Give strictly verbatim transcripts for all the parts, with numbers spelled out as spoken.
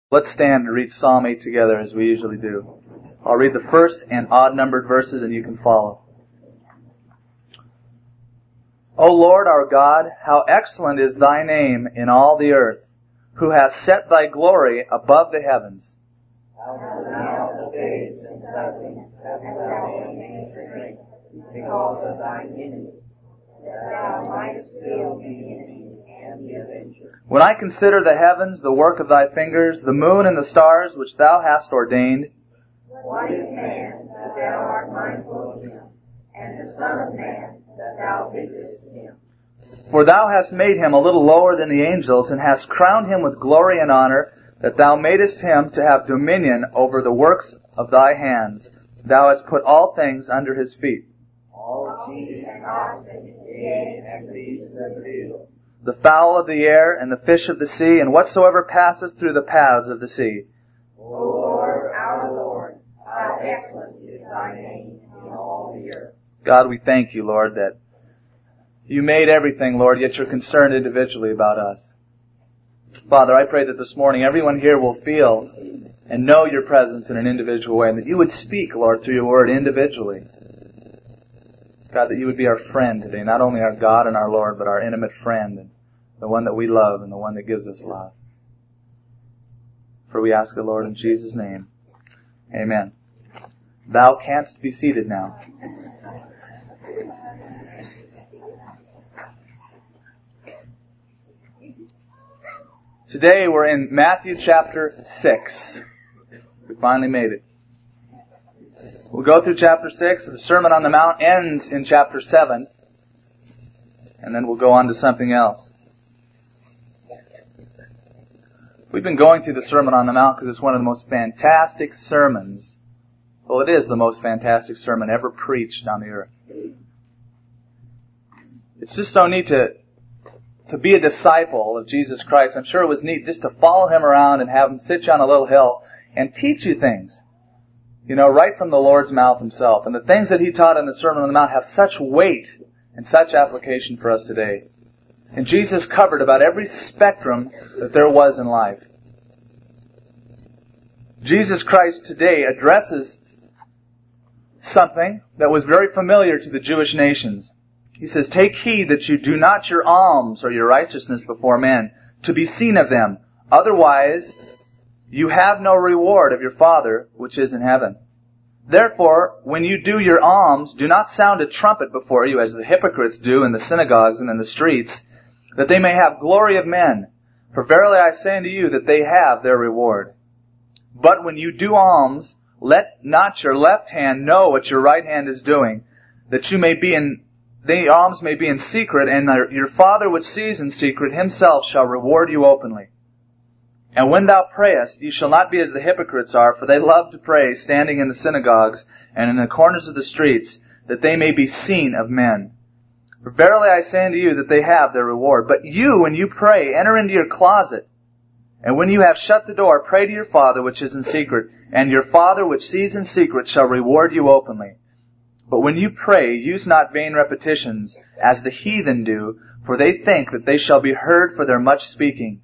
Let's stand and read Psalm eight together as we usually do. I'll read the first and odd-numbered verses and you can follow. O Lord our God, how excellent is thy name in all the earth, who hath set thy glory above the heavens. Thou babes and sucklings hast thou made strength because of thine enemies, that thou mightest still be enemy and the avenger. When I consider the heavens, the work of thy fingers, the moon and the stars which thou hast ordained. What is man that thou art mindful of him, and the Son of Man that thou visitest him? For thou hast made him a little lower than the angels, and hast crowned him with glory and honor, that thou madest him to have dominion over the works of thy hands. Thou hast put all things under his feet. All sea and oxen, yea, and beasts of the field. The fowl of the air, and the fish of the sea, and whatsoever passeth through the paths of the sea. O Lord, our Lord, how excellent is thy name in all the earth. God, we thank you, Lord, that you made everything, Lord, yet you're concerned individually about us. Father, I pray that this morning everyone here will feel and know your presence in an individual way, and that you would speak, Lord, through your word individually. God, that you would be our friend today, not only our God and our Lord, but our intimate friend, and the one that we love and the one that gives us love. For we ask it, Lord, in Jesus' name. Amen. Thou canst be seated now. Today we're in Matthew chapter six. We finally made it. We'll go through chapter six. The Sermon on the Mount ends in chapter seven. And then we'll go on to something else. We've been going through the Sermon on the Mount because it's one of the most fantastic sermons. Well, it is the most fantastic sermon ever preached on the earth. It's just so neat to to be a disciple of Jesus Christ. I'm sure it was neat just to follow him around and have him sit you on a little hill and teach you things. You know, right from the Lord's mouth himself. And the things that he taught in the Sermon on the Mount have such weight and such application for us today. And Jesus covered about every spectrum that there was in life. Jesus Christ today addresses something that was very familiar to the Jewish nations. He says, take heed that you do not your alms or your righteousness before men, to be seen of them. Otherwise, you have no reward of your Father which is in heaven. Therefore, when you do your alms, do not sound a trumpet before you, as the hypocrites do in the synagogues and in the streets, that they may have glory of men. For verily I say unto you that they have their reward. But when you do alms, let not your left hand know what your right hand is doing, that you may be in the alms may be in secret, and your Father which sees in secret himself shall reward you openly. And when thou prayest, you shall not be as the hypocrites are, for they love to pray, standing in the synagogues and in the corners of the streets, that they may be seen of men. For verily I say unto you that they have their reward. But you, when you pray, enter into your closet, and when you have shut the door, pray to your Father which is in secret, and your Father which sees in secret shall reward you openly. But when you pray, use not vain repetitions, as the heathen do, for they think that they shall be heard for their much speaking.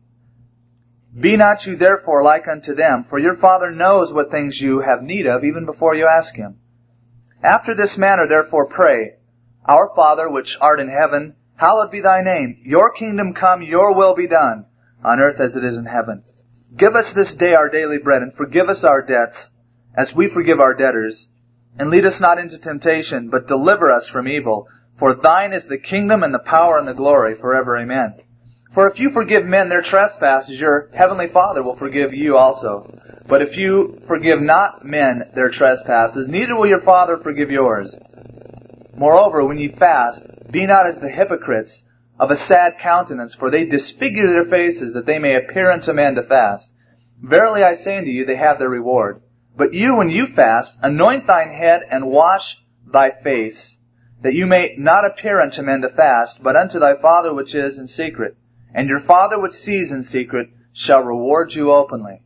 Be not you therefore like unto them, for your Father knows what things you have need of, even before you ask him. After this manner therefore pray, Our Father which art in heaven, hallowed be thy name. Your kingdom come, your will be done, on earth as it is in heaven. Give us this day our daily bread, and forgive us our debts, as we forgive our debtors. And lead us not into temptation, but deliver us from evil. For thine is the kingdom and the power and the glory forever. Amen. For if you forgive men their trespasses, your heavenly Father will forgive you also. But if you forgive not men their trespasses, neither will your Father forgive yours. Moreover, when ye fast, be not as the hypocrites, of a sad countenance, for they disfigure their faces, that they may appear unto men to fast. Verily I say unto you, they have their reward. But you, when you fast, anoint thine head and wash thy face, that you may not appear unto men to fast, but unto thy Father which is in secret. And your Father which sees in secret shall reward you openly.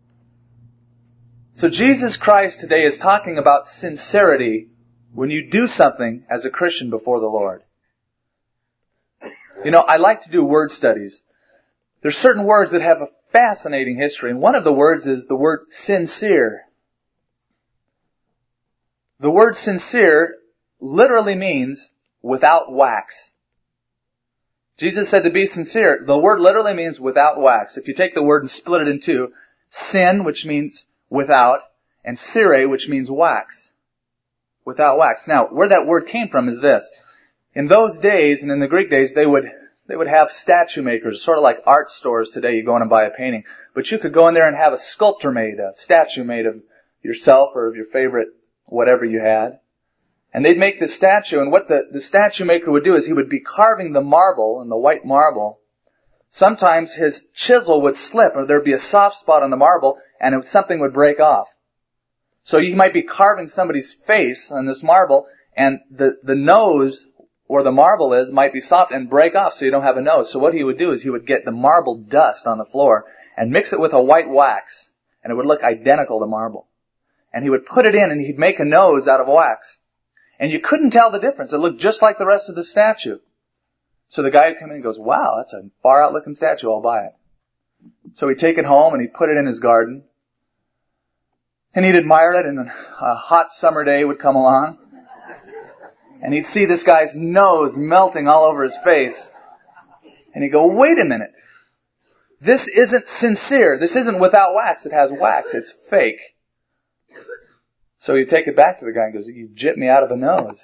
So Jesus Christ today is talking about sincerity when you do something as a Christian before the Lord. You know, I like to do word studies. There's certain words that have a fascinating history. And one of the words is the word sincere. The word sincere literally means without wax. Jesus said to be sincere. The word literally means without wax. If you take the word and split it in two, sin, which means without, and sire, which means wax. Without wax. Now, where that word came from is this. In those days, and in the Greek days, they would they would have statue makers, sort of like art stores today. You go in and buy a painting. But you could go in there and have a sculpture made, a statue made of yourself or of your favorite whatever you had. And they'd make this statue, and what the, the statue maker would do is he would be carving the marble, and the white marble. Sometimes his chisel would slip, or there'd be a soft spot on the marble, and it, something would break off. So you might be carving somebody's face on this marble, and the, the nose, where the marble is, might be soft and break off so you don't have a nose. So what he would do is he would get the marble dust on the floor and mix it with a white wax, and it would look identical to marble. And he would put it in, and he'd make a nose out of wax. And you couldn't tell the difference. It looked just like the rest of the statue. So the guy would come in and goes, wow, that's a far out looking statue, I'll buy it. So he'd take it home and he'd put it in his garden. And he'd admire it, and a hot summer day would come along. And he'd see this guy's nose melting all over his face. And he'd go, wait a minute. This isn't sincere. This isn't without wax. It has wax. It's fake. So he'd take it back to the guy and goes, you jipped me out of a nose.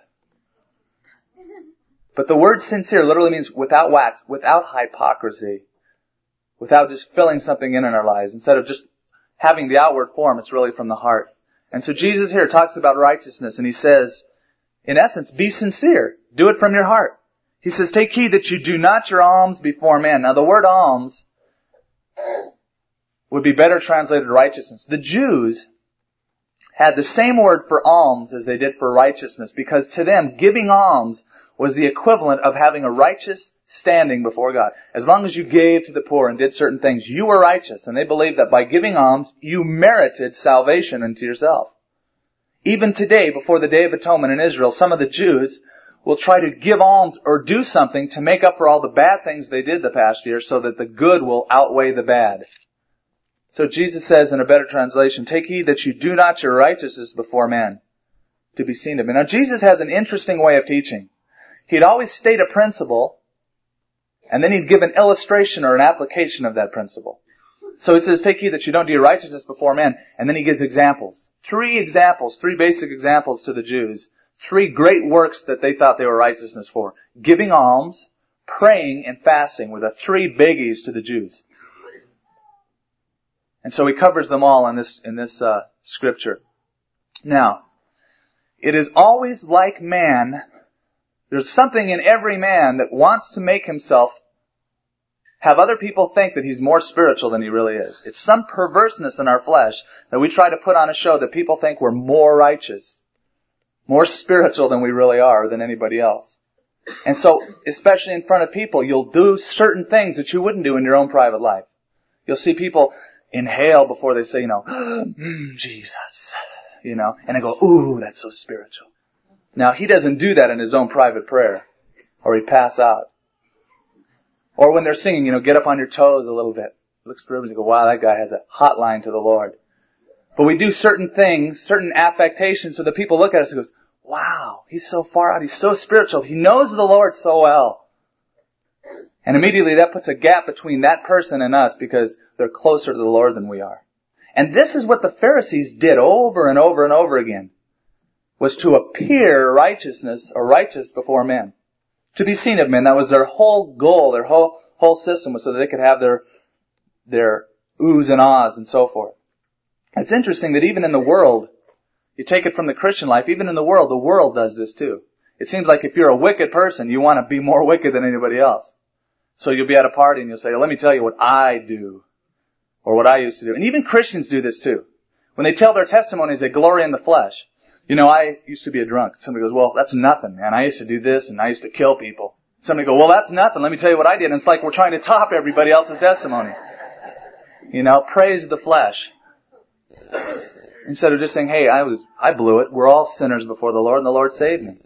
But the word sincere literally means without wax, without hypocrisy, without just filling something in in our lives. Instead of just having the outward form, it's really from the heart. And so Jesus here talks about righteousness, and he says, in essence, be sincere. Do it from your heart. He says, take heed that you do not your alms before men. Now the word alms would be better translated righteousness. The Jews had the same word for alms as they did for righteousness, because to them, giving alms was the equivalent of having a righteous standing before God. As long as you gave to the poor and did certain things, you were righteous. And they believed that by giving alms, you merited salvation unto yourself. Even today, before the Day of Atonement in Israel, some of the Jews will try to give alms or do something to make up for all the bad things they did the past year so that the good will outweigh the bad. So Jesus says in a better translation, take heed that you do not your righteousness before men to be seen of men. Now Jesus has an interesting way of teaching. He'd always state a principle, and then he'd give an illustration or an application of that principle. So he says, take heed that you don't do your righteousness before men, and then he gives examples. Three examples, three basic examples to the Jews. Three great works that they thought they were righteousness for. Giving alms, praying, and fasting were the three biggies to the Jews. And so he covers them all in this, in this, uh, scripture. Now, it is always like man, there's something in every man that wants to make himself have other people think that he's more spiritual than he really is. It's some perverseness in our flesh that we try to put on a show that people think we're more righteous, more spiritual than we really are, than anybody else. And so, especially in front of people, you'll do certain things that you wouldn't do in your own private life. You'll see people inhale before they say, you know, mm, Jesus, you know, and they go, ooh, that's so spiritual. Now, he doesn't do that in his own private prayer, or he'd pass out. Or when they're singing, you know, get up on your toes a little bit. Looks through and you go, wow, that guy has a hotline to the Lord. But we do certain things, certain affectations, so the people look at us and goes, wow, he's so far out, he's so spiritual, he knows the Lord so well. And immediately that puts a gap between that person and us because they're closer to the Lord than we are. And this is what the Pharisees did over and over and over again, was to appear righteousness or righteous before men. To be seen of men. That was their whole goal, their whole whole system was so that they could have their their oohs and ahs and so forth. It's interesting that even in the world, you take it from the Christian life, even in the world, the world does this too. It seems like if you're a wicked person, you want to be more wicked than anybody else. So you'll be at a party and you'll say, let me tell you what I do. Or what I used to do. And even Christians do this too. When they tell their testimonies, they glory in the flesh. You know, I used to be a drunk. Somebody goes, well, that's nothing, man. I used to do this and I used to kill people. Somebody goes, well, that's nothing. Let me tell you what I did. And it's like we're trying to top everybody else's testimony. You know, praise the flesh. Instead of just saying, hey, I was, I blew it. We're all sinners before the Lord and the Lord saved me.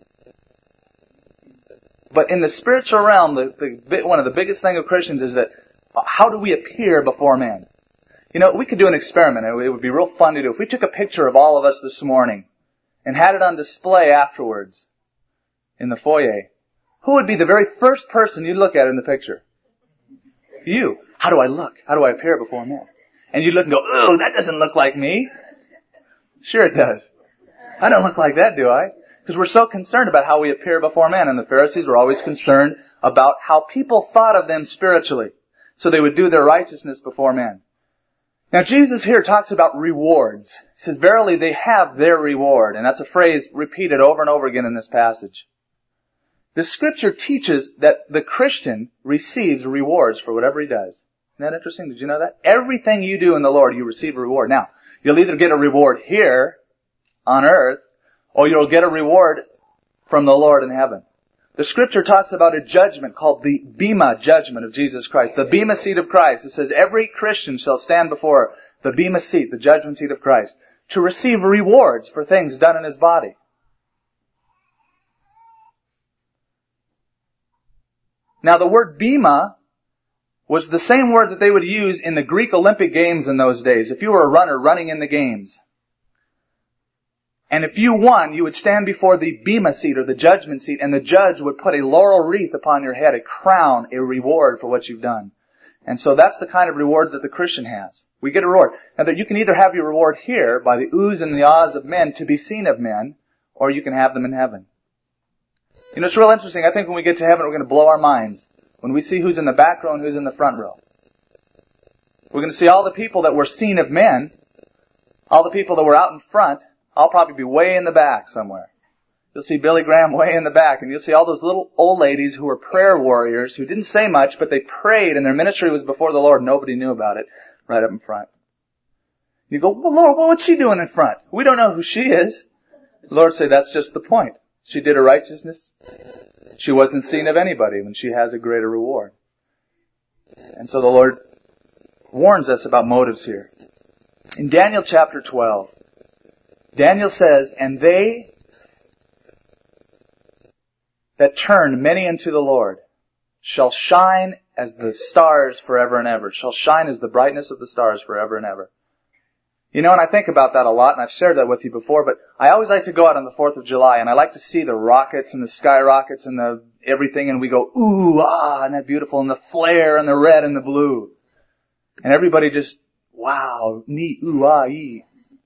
But in the spiritual realm, the, the one of the biggest things of Christians is that how do we appear before men? You know, we could do an experiment. It would be real fun to do. If we took a picture of all of us this morning and had it on display afterwards in the foyer, who would be the very first person you'd look at in the picture? You. How do I look? How do I appear before men? And you'd look and go, ooh, that doesn't look like me. Sure it does. I don't look like that, do I? Because we're so concerned about how we appear before men. And the Pharisees were always concerned about how people thought of them spiritually. So they would do their righteousness before men. Now Jesus here talks about rewards. He says, verily they have their reward. And that's a phrase repeated over and over again in this passage. The scripture teaches that the Christian receives rewards for whatever he does. Isn't that interesting? Did you know that? Everything you do in the Lord, you receive a reward. Now, you'll either get a reward here on earth, or you'll get a reward from the Lord in heaven. The scripture talks about a judgment called the Bema judgment of Jesus Christ. The Bema seat of Christ. It says every Christian shall stand before the Bema seat, the judgment seat of Christ, to receive rewards for things done in his body. Now the word Bema was the same word that they would use in the Greek Olympic Games in those days. If you were a runner running in the games, and if you won, you would stand before the Bema seat or the judgment seat, and the judge would put a laurel wreath upon your head, a crown, a reward for what you've done. And so that's the kind of reward that the Christian has. We get a reward. Now that you can either have your reward here by the oohs and the ahs of men to be seen of men, or you can have them in heaven. You know, it's real interesting. I think when we get to heaven, we're going to blow our minds when we see who's in the back row and who's in the front row. We're going to see all the people that were seen of men, all the people that were out in front. I'll probably be way in the back somewhere. You'll see Billy Graham way in the back, and you'll see all those little old ladies who were prayer warriors who didn't say much, but they prayed, and their ministry was before the Lord. Nobody knew about it, right up in front. You go, well, Lord, well, what's she doing in front? We don't know who she is. The Lord said, that's just the point. She did her righteousness. She wasn't seen of anybody when she has a greater reward. And so the Lord warns us about motives here. In Daniel chapter twelve, Daniel says, and they that turn many unto the Lord shall shine as the stars forever and ever, shall shine as the brightness of the stars forever and ever. You know, and I think about that a lot, and I've shared that with you before, but I always like to go out on the fourth of July, and I like to see the rockets and the skyrockets and the everything, and we go, ooh, ah, isn't that beautiful, and the flare and the red and the blue. And everybody just, wow, neat, ooh, ah, ee.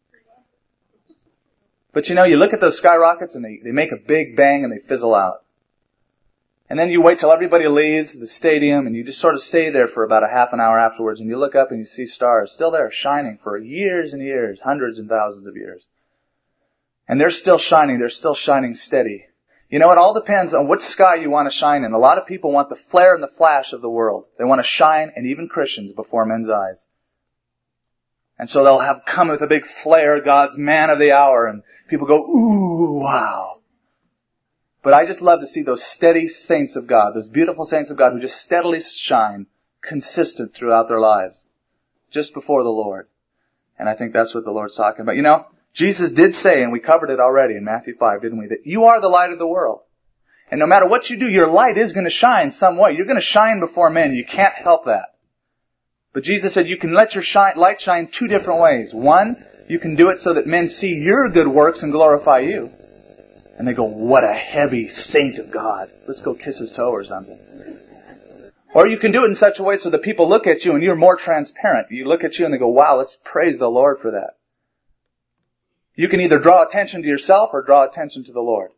But you know, you look at those skyrockets and they, they make a big bang and they fizzle out. And then you wait till everybody leaves the stadium and you just sort of stay there for about a half an hour afterwards, and you look up and you see stars still there shining for years and years, hundreds and thousands of years. And they're still shining, they're still shining steady. You know, it all depends on what sky you want to shine in. A lot of people want the flare and the flash of the world. They want to shine, and even Christians, before men's eyes. And so they'll have come with a big flare, God's man of the hour, and people go, ooh, wow. But I just love to see those steady saints of God, those beautiful saints of God who just steadily shine, consistent throughout their lives, just before the Lord. And I think that's what the Lord's talking about. You know, Jesus did say, and we covered it already in Matthew five, didn't we, that you are the light of the world. And no matter what you do, your light is going to shine some way. You're going to shine before men. You can't help that. But Jesus said you can let your shine, light shine two different ways. One, you can do it so that men see your good works and glorify you. And they go, what a heavy saint of God. Let's go kiss his toe or something. Or you can do it in such a way so that people look at you and you're more transparent. You look at you and they go, wow, let's praise the Lord for that. You can either draw attention to yourself or draw attention to the Lord.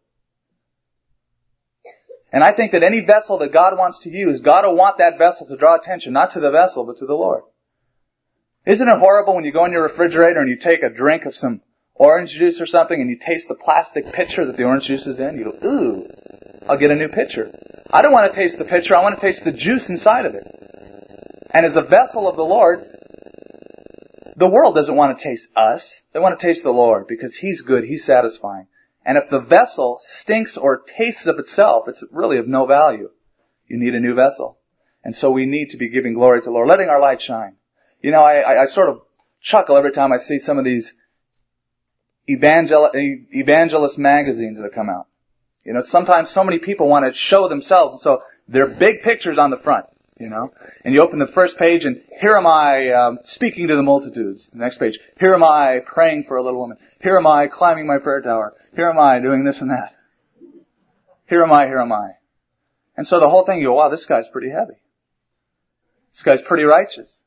And I think that any vessel that God wants to use, God will want that vessel to draw attention, not to the vessel, but to the Lord. Isn't it horrible when you go in your refrigerator and you take a drink of some orange juice or something and you taste the plastic pitcher that the orange juice is in? You go, ooh, I'll get a new pitcher. I don't want to taste the pitcher, I want to taste the juice inside of it. And as a vessel of the Lord, the world doesn't want to taste us. They want to taste the Lord because He's good, He's satisfying. And if the vessel stinks or tastes of itself, it's really of no value. You need a new vessel. And so we need to be giving glory to the Lord, letting our light shine. You know, I, I, I sort of chuckle every time I see some of these evangel- evangelist magazines that come out. You know, sometimes so many people want to show themselves, and so they're big pictures on the front. You know? And you open the first page and here am I um, speaking to the multitudes. The next page, here am I praying for a little woman. Here am I climbing my prayer tower. Here am I doing this and that. Here am I, here am I. And so the whole thing, you go, wow, this guy's pretty heavy. This guy's pretty righteous.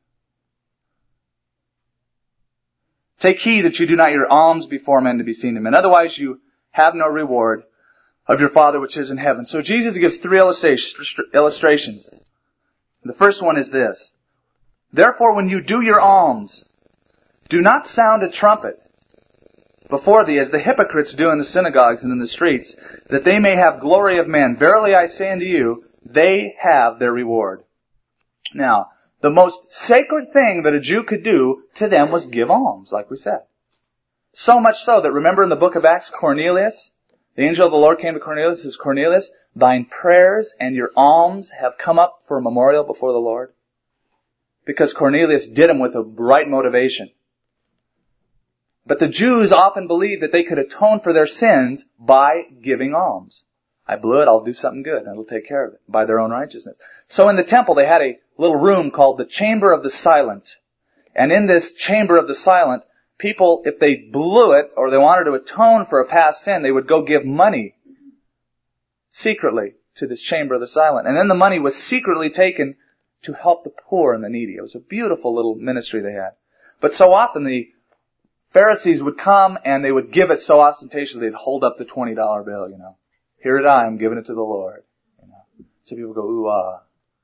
Take heed that you do not your alms before men to be seen of men. Otherwise you have no reward of your Father which is in heaven. So Jesus gives three illustrations. The first one is this. Therefore when you do your alms, do not sound a trumpet before thee, as the hypocrites do in the synagogues and in the streets, that they may have glory of men. Verily I say unto you, they have their reward. Now, the most sacred thing that a Jew could do to them was give alms, like we said. So much so that, remember in the book of Acts, Cornelius, the angel of the Lord came to Cornelius and says, Cornelius, thine prayers and your alms have come up for a memorial before the Lord. Because Cornelius did them with a right motivation. But the Jews often believed that they could atone for their sins by giving alms. I blew it, I'll do something good, and it'll take care of it by their own righteousness. So in the temple they had a little room called the Chamber of the Silent. And in this Chamber of the Silent, people, if they blew it or they wanted to atone for a past sin, they would go give money secretly to this Chamber of the Silent. And then the money was secretly taken to help the poor and the needy. It was a beautiful little ministry they had. But so often the Pharisees would come and they would give it so ostentatiously, they'd hold up the twenty dollar bill, you know. Here it I, I'm giving it to the Lord. You know. So people go, ooh, ah.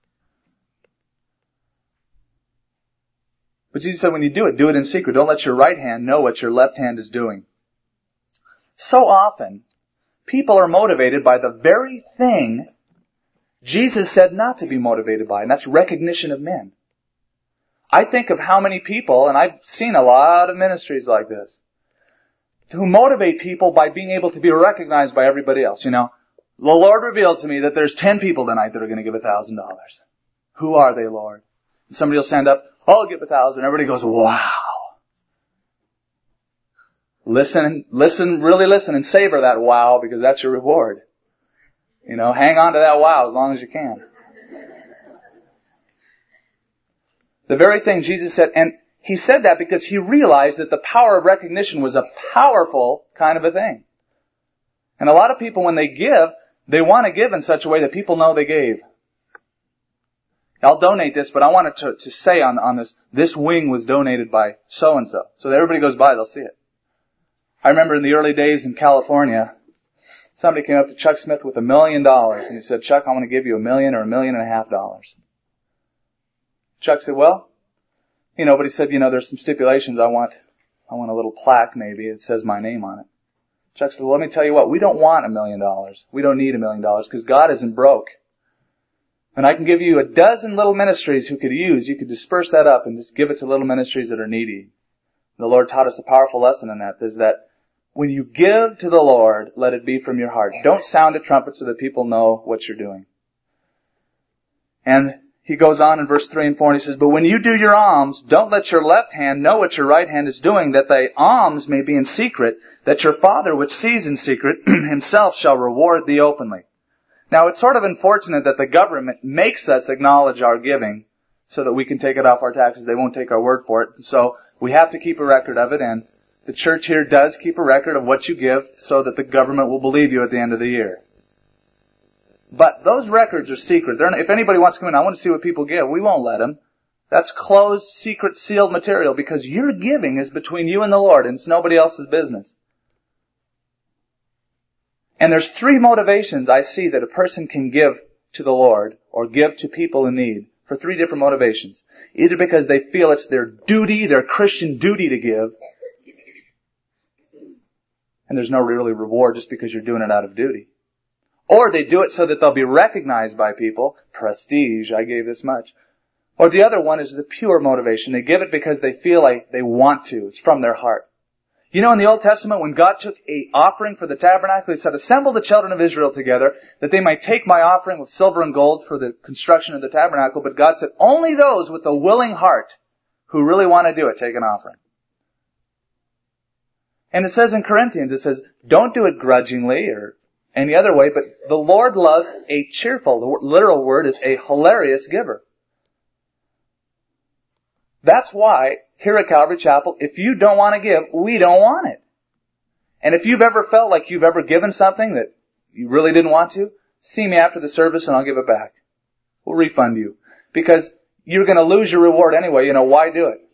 But Jesus said when you do it, do it in secret. Don't let your right hand know what your left hand is doing. So often, people are motivated by the very thing Jesus said not to be motivated by, and that's recognition of men. I think of how many people, and I've seen a lot of ministries like this, who motivate people by being able to be recognized by everybody else. You know, the Lord revealed to me that there's ten people tonight that are going to give a thousand dollars. Who are they, Lord? And somebody will stand up, I'll give a thousand. Everybody goes, wow. Listen, listen, really listen and savor that wow, because that's your reward. You know, hang on to that wow as long as you can. The very thing Jesus said, and He said that because He realized that the power of recognition was a powerful kind of a thing. And a lot of people, when they give, they want to give in such a way that people know they gave. I'll donate this, but I wanted to, to say on, on this, this wing was donated by so-and-so. So that everybody goes by, they'll see it. I remember in the early days in California, somebody came up to Chuck Smith with a million dollars, and he said, Chuck, I'm going to give you a million or a million and a half dollars. Chuck said, well, you know, but he said, you know, there's some stipulations. I want, I want a little plaque maybe. It says my name on it. Chuck said, well, let me tell you what, we don't want a million dollars. We don't need a million dollars because God isn't broke. And I can give you a dozen little ministries who could use, you could disperse that up and just give it to little ministries that are needy. The Lord taught us a powerful lesson in that, is that when you give to the Lord, let it be from your heart. Don't sound a trumpet so that people know what you're doing. And he goes on in verse three and four and he says, but when you do your alms, don't let your left hand know what your right hand is doing, that thy alms may be in secret, that your Father which sees in secret himself shall reward thee openly. Now it's sort of unfortunate that the government makes us acknowledge our giving so that we can take it off our taxes. They won't take our word for it. So we have to keep a record of it, and the church here does keep a record of what you give so that the government will believe you at the end of the year. But those records are secret. They're not, if anybody wants to come in, I want to see what people give, we won't let them. That's closed, secret, sealed material because your giving is between you and the Lord and it's nobody else's business. And there's three motivations I see that a person can give to the Lord or give to people in need for three different motivations. Either because they feel it's their duty, their Christian duty to give, and there's no really reward just because you're doing it out of duty. Or they do it so that they'll be recognized by people. Prestige, I gave this much. Or the other one is the pure motivation. They give it because they feel like they want to. It's from their heart. You know, in the Old Testament, when God took a offering for the tabernacle, He said, assemble the children of Israel together, that they might take my offering with silver and gold for the construction of the tabernacle. But God said, only those with a willing heart who really want to do it, take an offering. And it says in Corinthians, it says, don't do it grudgingly or any other way, but the Lord loves a cheerful, the literal word is a hilarious giver. That's why here at Calvary Chapel, if you don't want to give, we don't want it. And if you've ever felt like you've ever given something that you really didn't want to, see me after the service and I'll give it back. We'll refund you. Because you're going to lose your reward anyway. You know, why do it?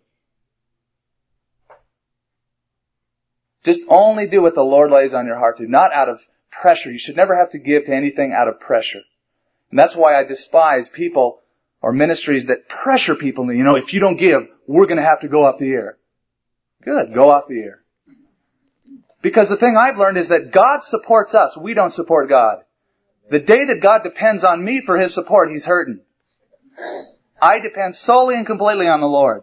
Just only do what the Lord lays on your heart to, not out of pressure. You should never have to give to anything out of pressure. And that's why I despise people or ministries that pressure people. You know, if you don't give, we're going to have to go off the air. Good, go off the air. Because the thing I've learned is that God supports us. We don't support God. The day that God depends on me for His support, He's hurting. I depend solely and completely on the Lord.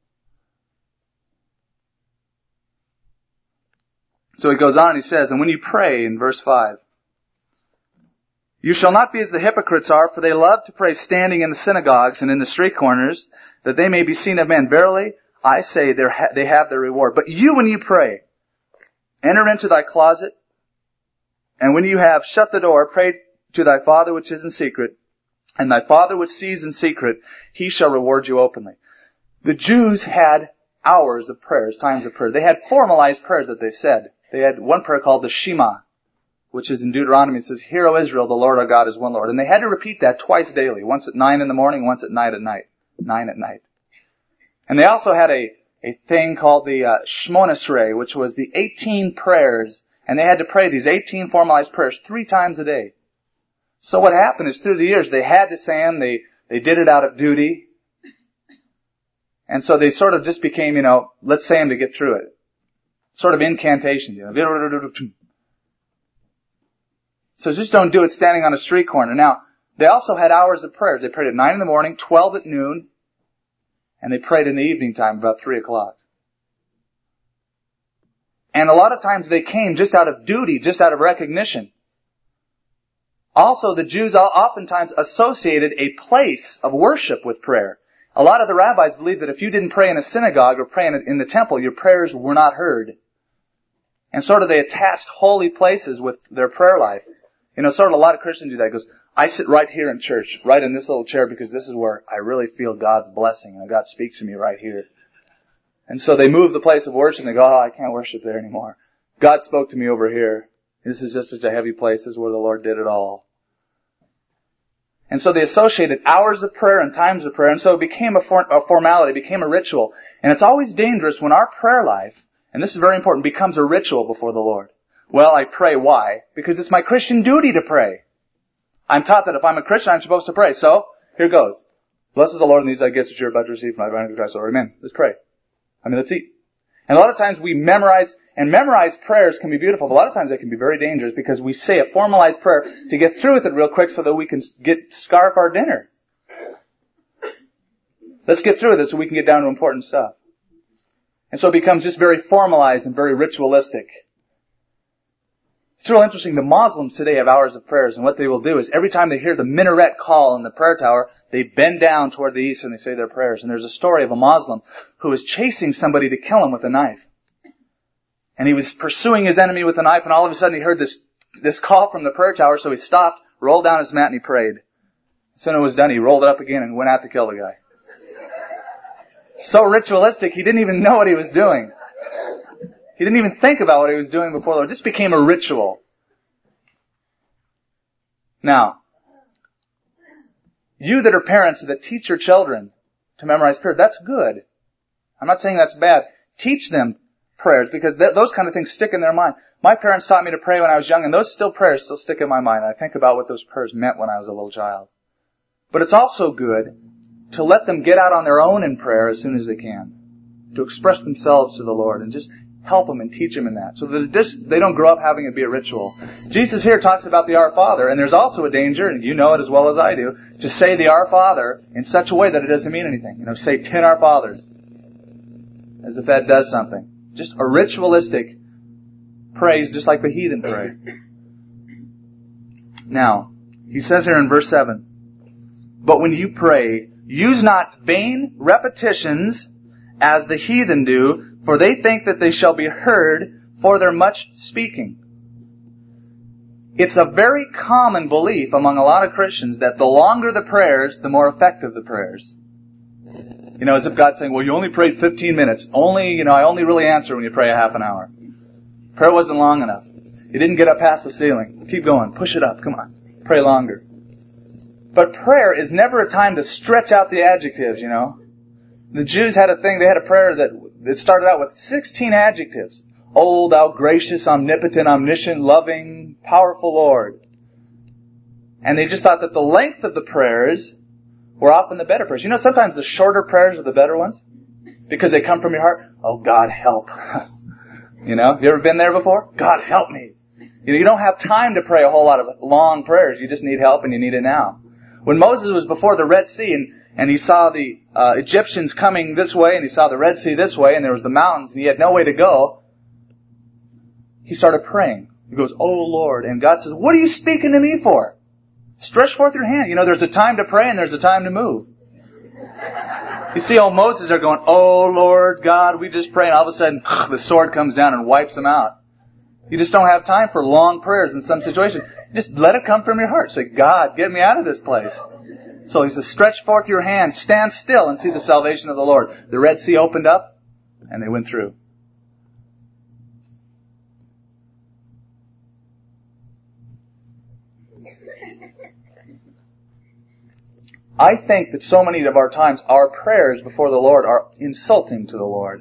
So he goes on and he says, and when you pray, in verse five, you shall not be as the hypocrites are, for they love to pray standing in the synagogues and in the street corners, that they may be seen of men. Verily, I say they have their reward. But you, when you pray, enter into thy closet, and when you have shut the door, pray to thy Father which is in secret, and thy Father which sees in secret, He shall reward you openly. The Jews had hours of prayers, times of prayer. They had formalized prayers that they said. They had one prayer called the Shema, which is in Deuteronomy. It says, Hear, O Israel, the Lord our God is one Lord. And they had to repeat that twice daily, once at nine in the morning, once at night at night. Nine at night. And they also had a, a thing called the uh, Shmona Esrei, which was the eighteen prayers. And they had to pray these eighteen formalized prayers three times a day. So what happened is through the years, they had to say them, they, they did it out of duty. And so they sort of just became, you know, let's say them to get through it. Sort of incantation, you know. So just don't do it standing on a street corner. Now, they also had hours of prayers. They prayed at nine in the morning, twelve at noon, and they prayed in the evening time about three o'clock. And a lot of times they came just out of duty, just out of recognition. Also, the Jews oftentimes associated a place of worship with prayer. A lot of the rabbis believed that if you didn't pray in a synagogue or pray in the temple, your prayers were not heard. And sort of they attached holy places with their prayer life. You know, sort of a lot of Christians do that. It goes, I sit right here in church, right in this little chair, because this is where I really feel God's blessing. You know, God speaks to me right here. And so they move the place of worship and they go, oh, I can't worship there anymore. God spoke to me over here. This is just such a heavy place. This is where the Lord did it all. And so they associated hours of prayer and times of prayer, and so it became a, for, a formality, it became a ritual. And it's always dangerous when our prayer life, and this is very important, becomes a ritual before the Lord. Well, I pray. Why? Because it's my Christian duty to pray. I'm taught that if I'm a Christian, I'm supposed to pray. So, here goes. Blessed the Lord in these thy gifts that you're about to receive from my divine Christ, Lord. Amen. Let's pray. I mean, let's eat. And a lot of times we memorize, and memorized prayers can be beautiful, but a lot of times they can be very dangerous because we say a formalized prayer to get through with it real quick so that we can get scarf our dinner. Let's get through with it so we can get down to important stuff. And so it becomes just very formalized and very ritualistic. It's real interesting. The Muslims today have hours of prayers, and what they will do is every time they hear the minaret call in the prayer tower, they bend down toward the east and they say their prayers. And there's a story of a Muslim who was chasing somebody to kill him with a knife. And he was pursuing his enemy with a knife, and all of a sudden he heard this, this call from the prayer tower, so he stopped, rolled down his mat, and he prayed. As soon as it was done, he rolled it up again and went out to kill the guy. So ritualistic, he didn't even know what he was doing. He didn't even think about what he was doing before the Lord. It just became a ritual. Now, you that are parents that teach your children to memorize prayer, that's good. I'm not saying that's bad. Teach them prayers, because th- those kind of things stick in their mind. My parents taught me to pray when I was young, and those still prayers still stick in my mind. I think about what those prayers meant when I was a little child. But it's also good to let them get out on their own in prayer as soon as they can, to express themselves to the Lord and just help them and teach them in that, so that it just, they don't grow up having it be a ritual. Jesus here talks about the Our Father, and there's also a danger, and you know it as well as I do, to say the Our Father in such a way that it doesn't mean anything. You know, say ten Our Fathers, as if that does something. Just a ritualistic praise, just like the heathen pray. Now, he says here in verse seven, but when you pray, use not vain repetitions as the heathen do, for they think that they shall be heard for their much speaking. It's a very common belief among a lot of Christians that the longer the prayers, the more effective the prayers. You know, as if God's saying, well, you only prayed fifteen minutes. Only, you know, I only really answer when you pray a half an hour. Prayer wasn't long enough. You didn't get up past the ceiling. Keep going. Push it up. Come on. Pray longer. But prayer is never a time to stretch out the adjectives, you know. The Jews had a thing, they had a prayer that, that started out with sixteen adjectives. O thou gracious, omnipotent, omniscient, loving, powerful Lord. And they just thought that the length of the prayers were often the better prayers. You know, sometimes the shorter prayers are the better ones because they come from your heart. Oh, God, help. You know, have you ever been there before? God, help me. You know, you don't have time to pray a whole lot of long prayers. You just need help and you need it now. When Moses was before the Red Sea and, and he saw the uh, Egyptians coming this way and he saw the Red Sea this way and there was the mountains and he had no way to go, he started praying. He goes, oh, Lord. And God says, what are you speaking to me for? Stretch forth your hand. You know, there's a time to pray and there's a time to move. You see old Moses are going, oh, Lord God, we just pray. And all of a sudden, the sword comes down and wipes them out. You just don't have time for long prayers in some situation. Just let it come from your heart. Say, God, get me out of this place. So he says, stretch forth your hand, stand still and see the salvation of the Lord. The Red Sea opened up and they went through. I think that so many of our times, our prayers before the Lord are insulting to the Lord.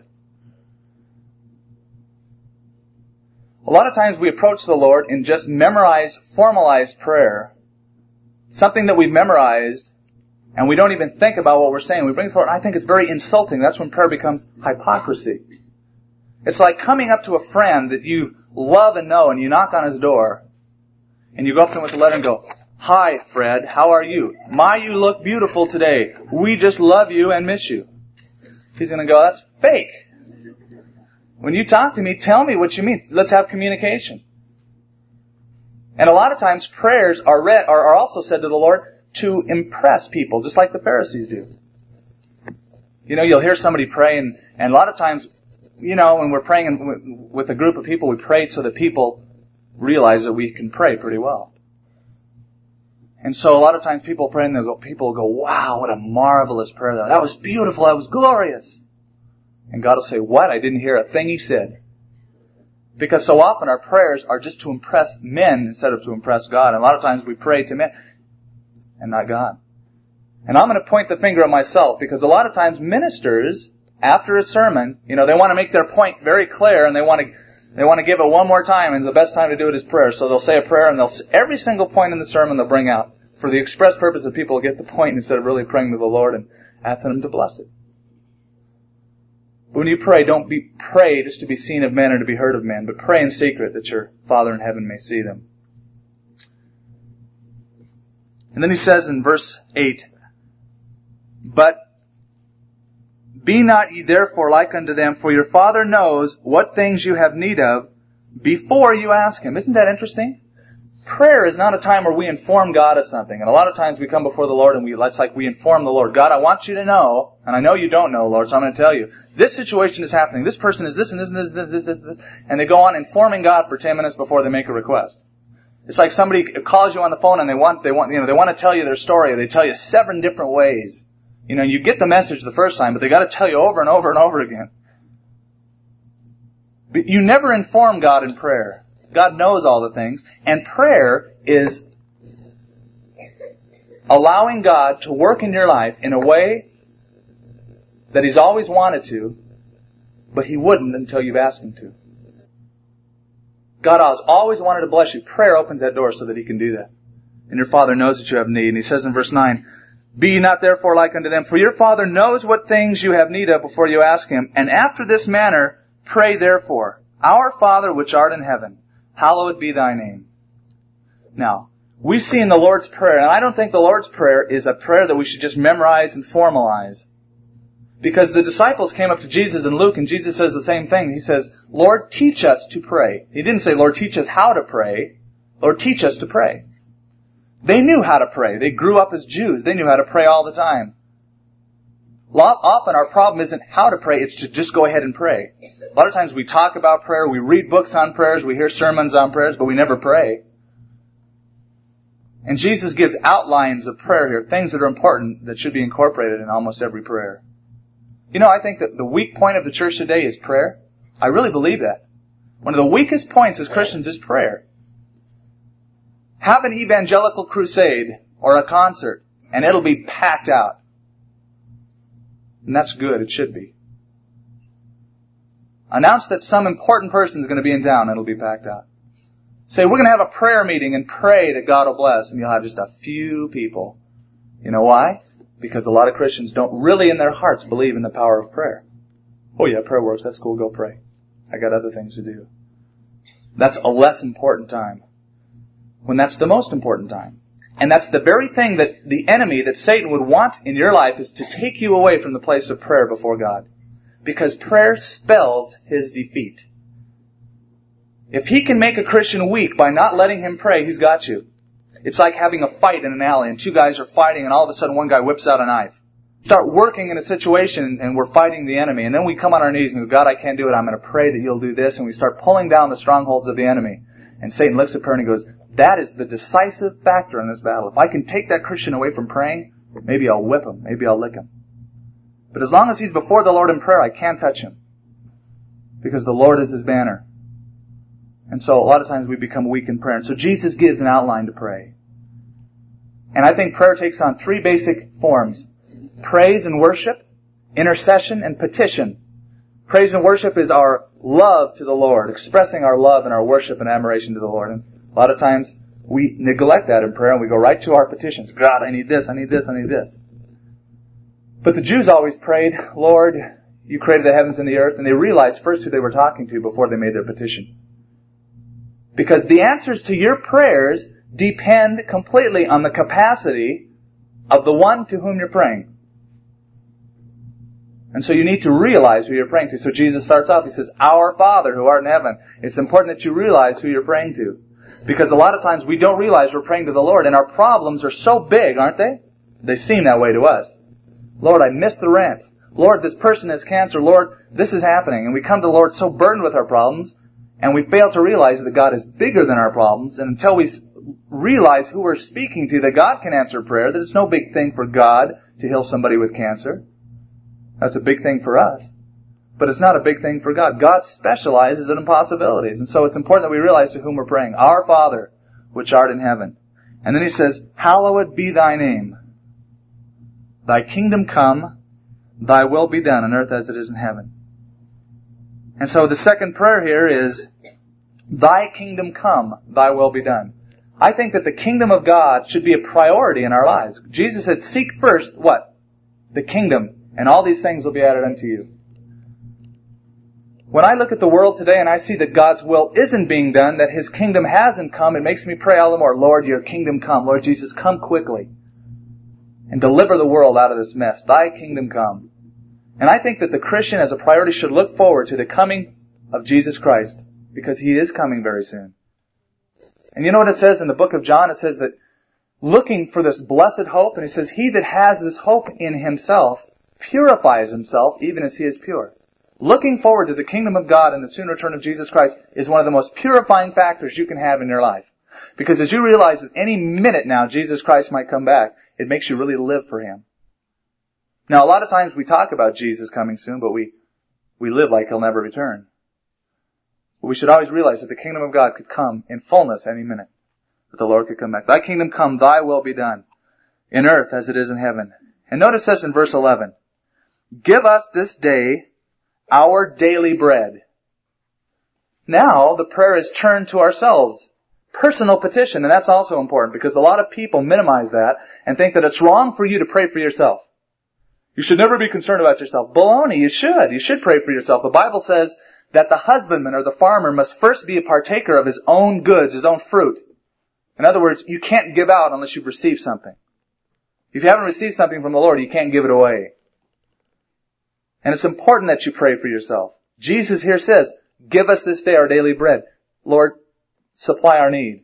A lot of times we approach the Lord in just memorized, formalized prayer. Something that we've memorized, and we don't even think about what we're saying. We bring it forward, and I think it's very insulting. That's when prayer becomes hypocrisy. It's like coming up to a friend that you love and know, and you knock on his door, and you go up to him with a letter and go, hi, Fred, how are you? My, you look beautiful today. We just love you and miss you. He's going to go, that's fake. When you talk to me, tell me what you mean. Let's have communication. And a lot of times prayers are read, are, are also said to the Lord to impress people, just like the Pharisees do. You know, you'll hear somebody pray, and, and a lot of times, you know, when we're praying in, with a group of people, we pray so that people realize that we can pray pretty well. And so a lot of times people pray and they'll go, people will go, wow, what a marvelous prayer. That was beautiful. That was glorious. And God will say, what? I didn't hear a thing you said. Because so often our prayers are just to impress men instead of to impress God. And a lot of times we pray to men and not God. And I'm going to point the finger at myself because a lot of times ministers, after a sermon, you know, they want to make their point very clear and they want to They want to give it one more time, and the best time to do it is prayer. So they'll say a prayer, and they'll every single point in the sermon they'll bring out for the express purpose that people get the point instead of really praying to the Lord and asking Him to bless it. But when you pray, don't be pray just to be seen of men or to be heard of men, but pray in secret that your Father in heaven may see them. And then he says in verse eight, but be not ye therefore like unto them, for your Father knows what things you have need of before you ask Him. Isn't that interesting? Prayer is not a time where we inform God of something. And a lot of times we come before the Lord and we, it's like we inform the Lord. God, I want you to know, and I know you don't know, Lord, so I'm going to tell you, this situation is happening. This person is this and this and this and this, this, this, this. And they go on informing God for ten minutes before they make a request. It's like somebody calls you on the phone and they want, they want, you know, they want to tell you their story, or they tell you seven different ways. You know, you get the message the first time, but they got to tell you over and over and over again. But you never inform God in prayer. God knows all the things. And prayer is allowing God to work in your life in a way that He's always wanted to, but He wouldn't until you've asked Him to. God has always wanted to bless you. Prayer opens that door so that He can do that. And your Father knows that you have need. And He says in verse nine, be ye not therefore like unto them, for your Father knows what things you have need of before you ask Him. And after this manner, pray therefore, our Father which art in heaven, hallowed be thy name. Now, we see in the Lord's Prayer, and I don't think the Lord's Prayer is a prayer that we should just memorize and formalize. Because the disciples came up to Jesus in Luke, and Jesus says the same thing. He says, Lord, teach us to pray. He didn't say, Lord, teach us how to pray. Lord, teach us to pray. They knew how to pray. They grew up as Jews. They knew how to pray all the time. Often our problem isn't how to pray, it's to just go ahead and pray. A lot of times we talk about prayer, we read books on prayers, we hear sermons on prayers, but we never pray. And Jesus gives outlines of prayer here, things that are important that should be incorporated in almost every prayer. You know, I think that the weak point of the church today is prayer. I really believe that. One of the weakest points as Christians is prayer. Have an evangelical crusade or a concert, and it'll be packed out. And that's good. It should be. Announce that some important person is going to be in town, and it'll be packed out. Say, we're going to have a prayer meeting and pray that God will bless, and you'll have just a few people. You know why? Because a lot of Christians don't really in their hearts believe in the power of prayer. Oh yeah, prayer works. That's cool. Go pray. I got other things to do. That's a less important time. When that's the most important time. And that's the very thing that the enemy, that Satan would want in your life, is to take you away from the place of prayer before God. Because prayer spells his defeat. If he can make a Christian weak by not letting him pray, he's got you. It's like having a fight in an alley and two guys are fighting and all of a sudden one guy whips out a knife. Start working in a situation and we're fighting the enemy, and then we come on our knees and go, God, I can't do it. I'm going to pray that you'll do this. And we start pulling down the strongholds of the enemy. And Satan looks at prayer and he goes, that is the decisive factor in this battle. If I can take that Christian away from praying, maybe I'll whip him. Maybe I'll lick him. But as long as he's before the Lord in prayer, I can't touch him. Because the Lord is his banner. And so a lot of times we become weak in prayer. And so Jesus gives an outline to pray. And I think prayer takes on three basic forms. Praise and worship, intercession, and petition. Praise and worship is our love to the Lord, expressing our love and our worship and admiration to the Lord. And a lot of times we neglect that in prayer and we go right to our petitions. God, I need this, I need this, I need this. But the Jews always prayed, Lord, you created the heavens and the earth, and they realized first who they were talking to before they made their petition. Because the answers to your prayers depend completely on the capacity of the one to whom you're praying. And so you need to realize who you're praying to. So Jesus starts off, he says, Our Father who art in heaven. It's important that you realize who you're praying to. Because a lot of times we don't realize we're praying to the Lord, and our problems are so big, aren't they? They seem that way to us. Lord, I missed the rent. Lord, this person has cancer. Lord, this is happening. And we come to the Lord so burdened with our problems, and we fail to realize that God is bigger than our problems. And until we realize who we're speaking to, that God can answer prayer, that it's no big thing for God to heal somebody with cancer. That's a big thing for us. But it's not a big thing for God. God specializes in impossibilities. And so it's important that we realize to whom we're praying. Our Father, which art in heaven. And then he says, Hallowed be thy name. Thy kingdom come, thy will be done on earth as it is in heaven. And so the second prayer here is, Thy kingdom come, thy will be done. I think that the kingdom of God should be a priority in our lives. Jesus said, seek first, what? The kingdom, and all these things will be added unto you. When I look at the world today and I see that God's will isn't being done, that His kingdom hasn't come, it makes me pray all the more, Lord, your kingdom come. Lord Jesus, come quickly and deliver the world out of this mess. Thy kingdom come. And I think that the Christian as a priority should look forward to the coming of Jesus Christ, because He is coming very soon. And you know what it says in the book of John? It says that looking for this blessed hope, and it says, he that has this hope in himself purifies himself even as he is pure. Looking forward to the kingdom of God and the soon return of Jesus Christ is one of the most purifying factors you can have in your life. Because as you realize that any minute now Jesus Christ might come back, it makes you really live for Him. Now a lot of times we talk about Jesus coming soon, but we, we live like He'll never return. But we should always realize that the kingdom of God could come in fullness any minute. That the Lord could come back. Thy kingdom come, thy will be done, in earth as it is in heaven. And notice this in verse eleven. Give us this day our daily bread. Now the prayer is turned to ourselves. Personal petition, and that's also important because a lot of people minimize that and think that it's wrong for you to pray for yourself. You should never be concerned about yourself. Baloney, you should. You should pray for yourself. The Bible says that the husbandman or the farmer must first be a partaker of his own goods, his own fruit. In other words, you can't give out unless you've received something. If you haven't received something from the Lord, you can't give it away. And it's important that you pray for yourself. Jesus here says, give us this day our daily bread. Lord, supply our need.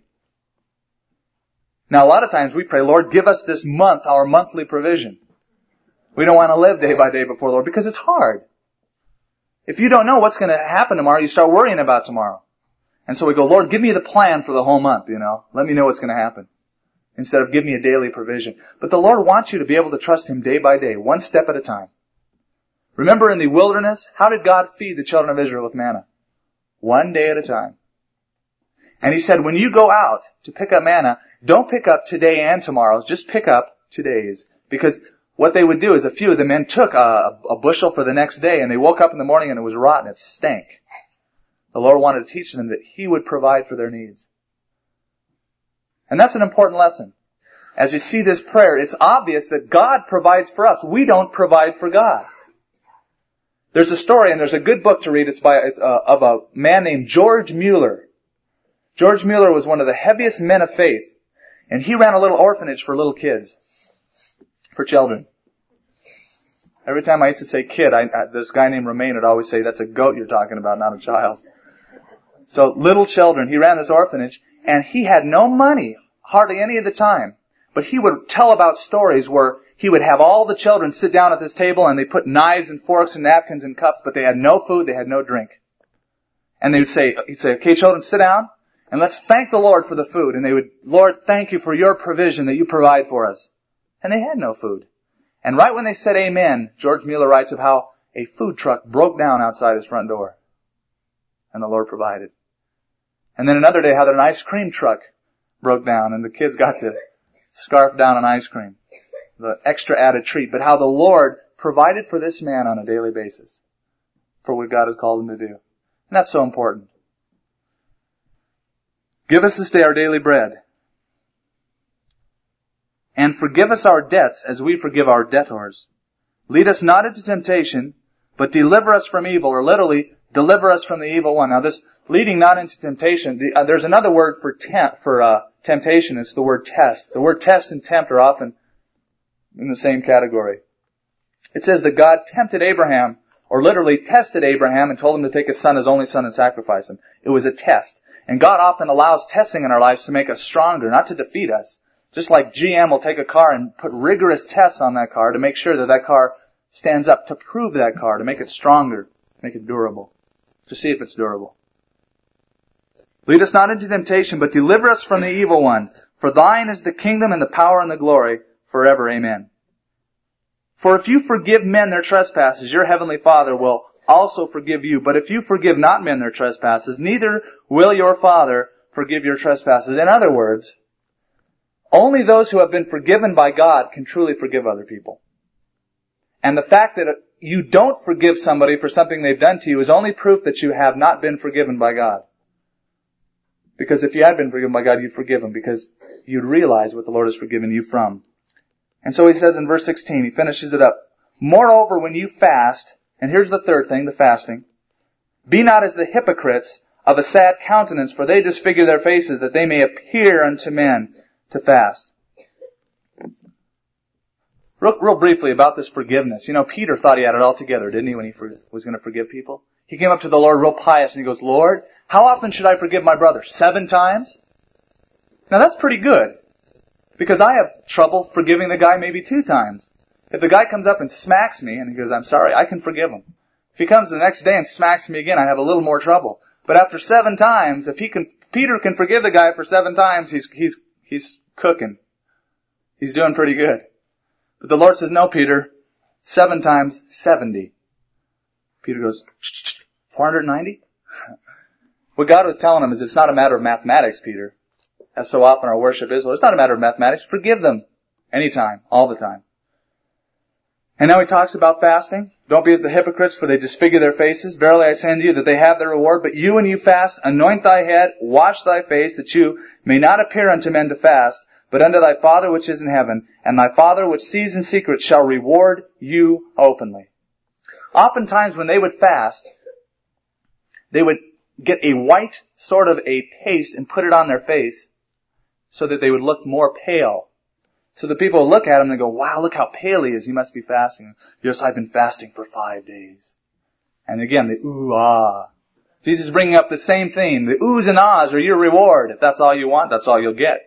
Now a lot of times we pray, Lord, give us this month our monthly provision. We don't want to live day by day before the Lord because it's hard. If you don't know what's going to happen tomorrow, you start worrying about tomorrow. And so we go, Lord, give me the plan for the whole month, you know. Let me know what's going to happen. Instead of give me a daily provision. But the Lord wants you to be able to trust Him day by day, one step at a time. Remember in the wilderness, how did God feed the children of Israel with manna? One day at a time. And he said, when you go out to pick up manna, don't pick up today and tomorrow's, just pick up today's. Because what they would do is a few of the men took a, a bushel for the next day, and they woke up in the morning and it was rotten, it stank. The Lord wanted to teach them that He would provide for their needs. And that's an important lesson. As you see this prayer, it's obvious that God provides for us. We don't provide for God. There's a story, and there's a good book to read. It's by it's uh, of a man named George Mueller. George Mueller was one of the heaviest men of faith, and he ran a little orphanage for little kids, for children. Every time I used to say kid, I, I, this guy named Romain would always say, that's a goat you're talking about, not a child. So little children, he ran this orphanage, and he had no money, hardly any of the time. But he would tell about stories where he would have all the children sit down at this table and they put knives and forks and napkins and cups, but they had no food, they had no drink. And they would say, he'd say, okay, children, sit down and let's thank the Lord for the food. And they would, Lord, thank you for your provision that you provide for us. And they had no food. And right when they said amen, George Mueller writes of how a food truck broke down outside his front door. And the Lord provided. And then another day, how an ice cream truck broke down and the kids got to scarf down an ice cream. The extra added treat. But how the Lord provided for this man on a daily basis for what God has called him to do. And that's so important. Give us this day our daily bread. And forgive us our debts as we forgive our debtors. Lead us not into temptation, but deliver us from evil, or literally, deliver us from the evil one. Now this leading not into temptation, the, uh, there's another word for tempt, for uh, temptation. It's the word test. The word test and tempt are often in the same category. It says that God tempted Abraham, or literally tested Abraham and told him to take his son, his only son, and sacrifice him. It was a test. And God often allows testing in our lives to make us stronger, not to defeat us. Just like G M will take a car and put rigorous tests on that car to make sure that that car stands up, to prove that car, to make it stronger, make it durable, to see if it's durable. Lead us not into temptation, but deliver us from the evil one. For thine is the kingdom and the power and the glory forever. Amen. For if you forgive men their trespasses, your heavenly Father will also forgive you. But if you forgive not men their trespasses, neither will your Father forgive your trespasses. In other words, only those who have been forgiven by God can truly forgive other people. And the fact that you don't forgive somebody for something they've done to you is only proof that you have not been forgiven by God. Because if you had been forgiven by God, you'd forgive them, because you'd realize what the Lord has forgiven you from. And so he says in verse sixteen, he finishes it up. Moreover, when you fast, and here's the third thing, the fasting, be not as the hypocrites of a sad countenance, for they disfigure their faces, that they may appear unto men to fast. Real, real briefly about this forgiveness. You know, Peter thought he had it all together, didn't he, when he for, was going to forgive people? He came up to the Lord real pious and he goes, Lord, how often should I forgive my brother? Seven times? Now that's pretty good. Because I have trouble forgiving the guy maybe two times. If the guy comes up and smacks me and he goes, I'm sorry, I can forgive him. If he comes the next day and smacks me again, I have a little more trouble. But after seven times, if he can, Peter can forgive the guy for seven times, he's, he's, he's cooking. He's doing pretty good. But the Lord says, no, Peter, seven times seventy. Peter goes, four hundred ninety? What God was telling him is it's not a matter of mathematics, Peter. As so often our worship is, well, it's not a matter of mathematics. Forgive them. Anytime. All the time. And now he talks about fasting. Don't be as the hypocrites, for they disfigure their faces. Verily I say unto you that they have their reward. But you, when you fast, anoint thy head, wash thy face, that you may not appear unto men to fast, but unto thy Father which is in heaven. And thy Father which sees in secret shall reward you openly. Oftentimes when they would fast, they would get a white sort of a paste and put it on their face so that they would look more pale. So the people would look at him and they go, wow, look how pale he is. He must be fasting. Yes, I've been fasting for five days. And again, the ooh, ah. Jesus is bringing up the same theme. The oohs and ahs are your reward. If that's all you want, that's all you'll get.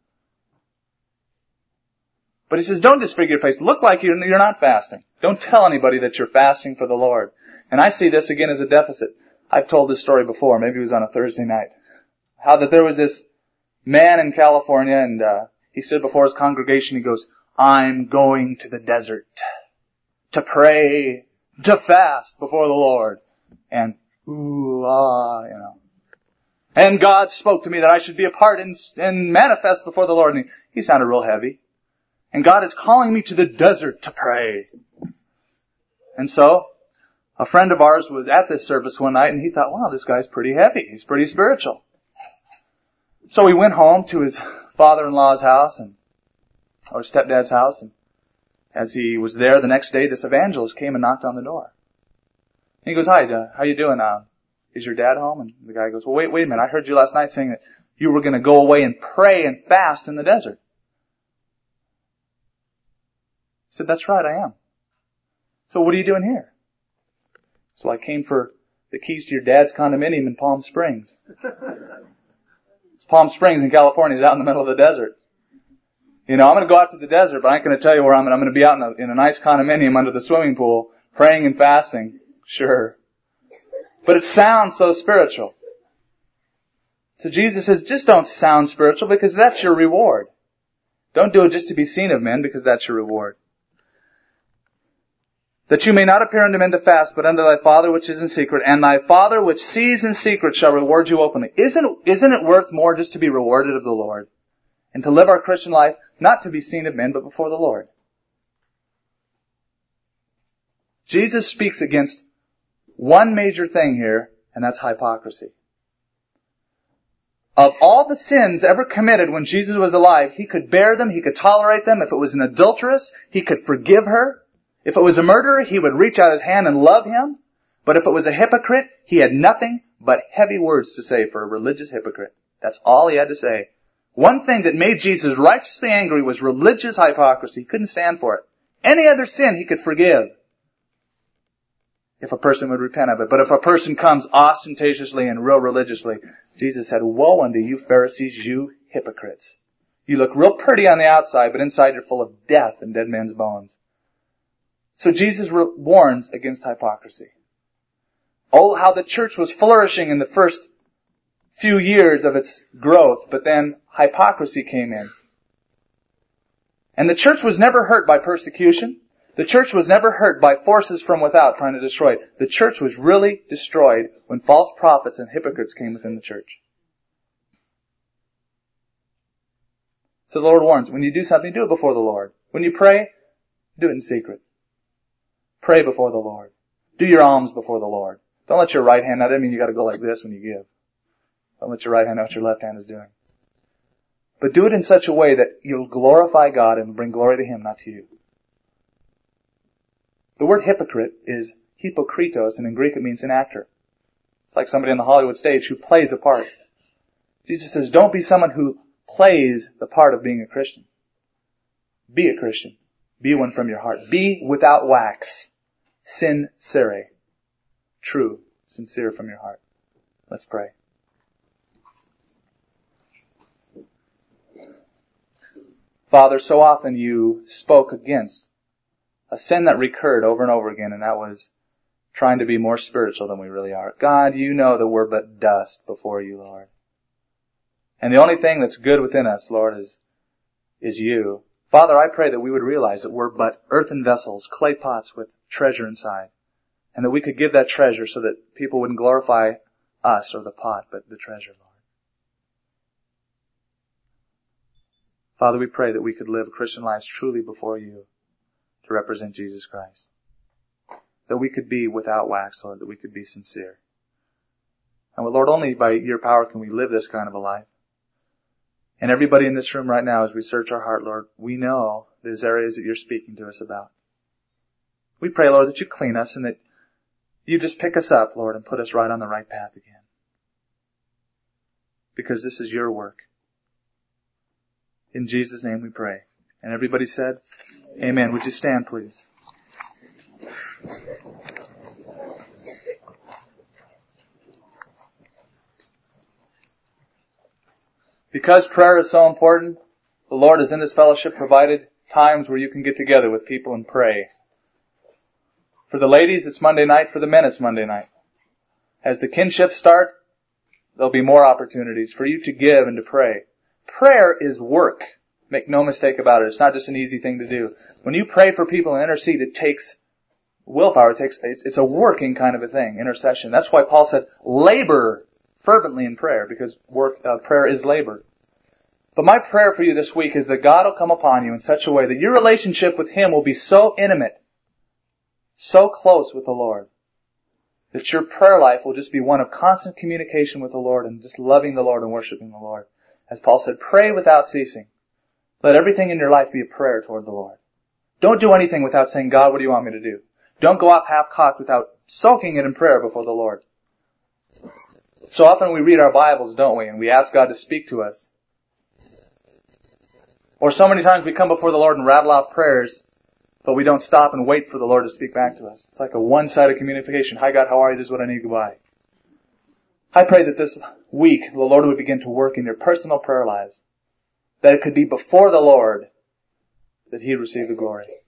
But he says, don't disfigure your face. Look like you're, you're not fasting. Don't tell anybody that you're fasting for the Lord. And I see this again as a deficit. I've told this story before. Maybe it was on a Thursday night. How that there was this man in California and uh, he stood before his congregation. He goes, I'm going to the desert to pray to fast before the Lord. And, ooh, ah, you know. And God spoke to me that I should be a part and, and manifest before the Lord. And he, he sounded real heavy. And God is calling me to the desert to pray. And so, a friend of ours was at this service one night and he thought, wow, this guy's pretty heavy. He's pretty spiritual. So he went home to his father-in-law's house and, or stepdad's house. And as he was there the next day, this evangelist came and knocked on the door. And he goes, hi, uh, how you doing? Uh, is your dad home? And the guy goes, well, wait, wait a minute. I heard you last night saying that you were going to go away and pray and fast in the desert. He said, that's right, I am. So what are you doing here? So I came for the keys to your dad's condominium in Palm Springs. It's Palm Springs in California. It's out in the middle of the desert. You know, I'm going to go out to the desert, but I ain't going to tell you where I'm at. I'm going to be out in a, in a nice condominium under the swimming pool, praying and fasting. Sure. But it sounds so spiritual. So Jesus says, just don't sound spiritual because that's your reward. Don't do it just to be seen of men because that's your reward. That you may not appear unto men to fast, but unto thy Father which is in secret, and thy Father which sees in secret shall reward you openly. Isn't, isn't it worth more just to be rewarded of the Lord? And to live our Christian life, not to be seen of men, but before the Lord. Jesus speaks against one major thing here, and that's hypocrisy. Of all the sins ever committed when Jesus was alive, he could bear them, he could tolerate them. If it was an adulteress, he could forgive her. If it was a murderer, he would reach out his hand and love him. But if it was a hypocrite, he had nothing but heavy words to say for a religious hypocrite. That's all he had to say. One thing that made Jesus righteously angry was religious hypocrisy. He couldn't stand for it. Any other sin he could forgive if a person would repent of it. But if a person comes ostentatiously and real religiously, Jesus said, woe unto you Pharisees, you hypocrites. You look real pretty on the outside, but inside you're full of death and dead men's bones. So Jesus re- warns against hypocrisy. Oh, how the church was flourishing in the first few years of its growth, but then hypocrisy came in. And the church was never hurt by persecution. The church was never hurt by forces from without trying to destroy it. The church was really destroyed when false prophets and hypocrites came within the church. So the Lord warns, when you do something, do it before the Lord. When you pray, do it in secret. Pray before the Lord. Do your alms before the Lord. Don't let your right hand, that doesn't mean you gotta go like this when you give. Don't let your right hand know what your left hand is doing. But do it in such a way that you'll glorify God and bring glory to Him, not to you. The word hypocrite is hypokritos, and in Greek it means an actor. It's like somebody on the Hollywood stage who plays a part. Jesus says, don't be someone who plays the part of being a Christian. Be a Christian. Be one from your heart. Be without wax. Sincere. True. Sincere from your heart. Let's pray. Father, so often you spoke against a sin that recurred over and over again, and that was trying to be more spiritual than we really are. God, you know that we're but dust before you, Lord. And the only thing that's good within us, Lord, is, is you. Father, I pray that we would realize that we're but earthen vessels, clay pots with treasure inside, and that we could give that treasure so that people wouldn't glorify us or the pot, but the treasure, Lord. Father, we pray that we could live Christian lives truly before you to represent Jesus Christ. That we could be without wax, Lord, that we could be sincere. And Lord, only by your power can we live this kind of a life. And everybody in this room right now, as we search our heart, Lord, we know there's areas that you're speaking to us about. We pray, Lord, that you clean us and that you just pick us up, Lord, and put us right on the right path again. Because this is your work. In Jesus' name we pray. And everybody said, amen. Would you stand, please? Because prayer is so important, the Lord has in this fellowship provided times where you can get together with people and pray. For the ladies, it's Monday night. For the men, it's Monday night. As the kinships start, there'll be more opportunities for you to give and to pray. Prayer is work. Make no mistake about it. It's not just an easy thing to do. When you pray for people and intercede, it takes willpower. It takes, it's, it's a working kind of a thing, intercession. That's why Paul said, labor fervently in prayer, because work, uh, prayer is labor. But my prayer for you this week is that God will come upon you in such a way that your relationship with Him will be so intimate, so close with the Lord, that your prayer life will just be one of constant communication with the Lord and just loving the Lord and worshiping the Lord. As Paul said, pray without ceasing. Let everything in your life be a prayer toward the Lord. Don't do anything without saying, God, what do you want me to do? Don't go off half-cocked without soaking it in prayer before the Lord. So often we read our Bibles, don't we? And we ask God to speak to us. Or so many times we come before the Lord and rattle off prayers, but we don't stop and wait for the Lord to speak back to us. It's like a one-sided communication. Hi God, how are you? This is what I need. Goodbye. I pray that this week the Lord would begin to work in your personal prayer lives. That it could be before the Lord that He'd receive the glory.